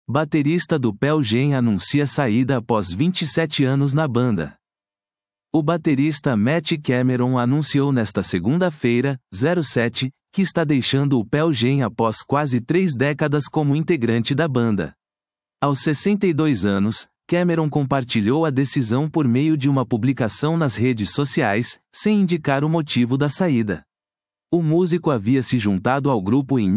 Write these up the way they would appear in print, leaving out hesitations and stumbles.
Baterista do Pearl Jam anuncia saída após 27 anos na banda. O baterista Matt Cameron anunciou nesta segunda-feira, 07, que está deixando o Pearl Jam após quase 3 décadas como integrante da banda. Aos 62 anos, Cameron compartilhou a decisão por meio de uma publicação nas redes sociais, sem indicar o motivo da saída. O músico havia se juntado ao grupo em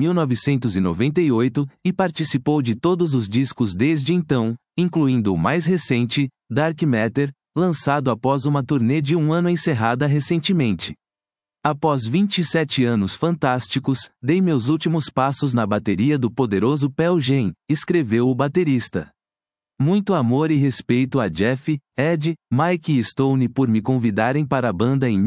1998 e participou de todos os discos desde então, incluindo o mais recente, Dark Matter, lançado após uma turnê de um ano encerrada recentemente. Após 27 anos fantásticos, dei meus últimos passos na bateria do poderoso Pearl Jam, escreveu o baterista. Muito amor e respeito a Jeff, Ed, Mike e Stone por me convidarem para a banda em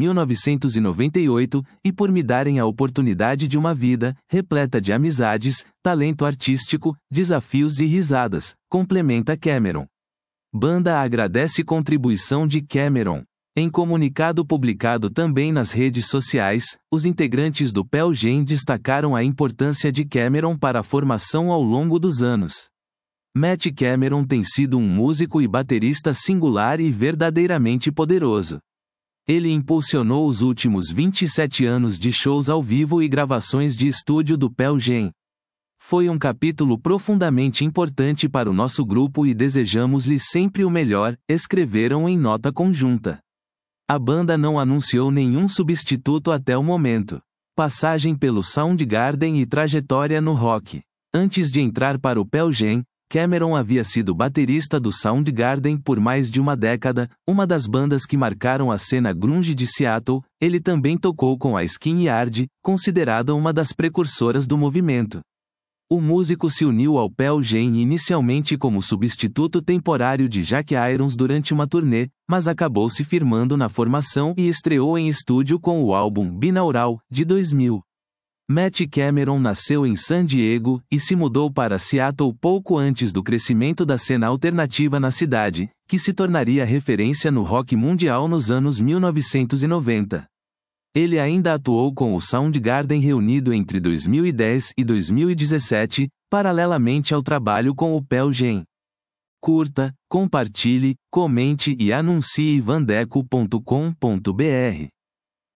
1998 e por me darem a oportunidade de uma vida repleta de amizades, talento artístico, desafios e risadas, complementa Cameron. Banda agradece contribuição de Cameron. Em comunicado publicado também nas redes sociais, os integrantes do Pearl Jam destacaram a importância de Cameron para a formação ao longo dos anos. Matt Cameron tem sido um músico e baterista singular e verdadeiramente poderoso. Ele impulsionou os últimos 27 anos de shows ao vivo e gravações de estúdio do Pearl Jam. Foi um capítulo profundamente importante para o nosso grupo e desejamos-lhe sempre o melhor, escreveram em nota conjunta. A banda não anunciou nenhum substituto até o momento. Passagem pelo Soundgarden e trajetória no rock. Antes de entrar para o Pearl Jam, Cameron havia sido baterista do Soundgarden por mais de uma década, uma das bandas que marcaram a cena grunge de Seattle. Ele também tocou com a Skin Yard, considerada uma das precursoras do movimento. O músico se uniu ao Pearl Jam inicialmente como substituto temporário de Jack Irons durante uma turnê, mas acabou se firmando na formação e estreou em estúdio com o álbum Binaural, de 2000. Matt Cameron nasceu em San Diego e se mudou para Seattle pouco antes do crescimento da cena alternativa na cidade, que se tornaria referência no rock mundial nos anos 1990. Ele ainda atuou com o Soundgarden reunido entre 2010 e 2017, paralelamente ao trabalho com o Pearl Jam. Curta, compartilhe, comente e anuncie vandeco.com.br.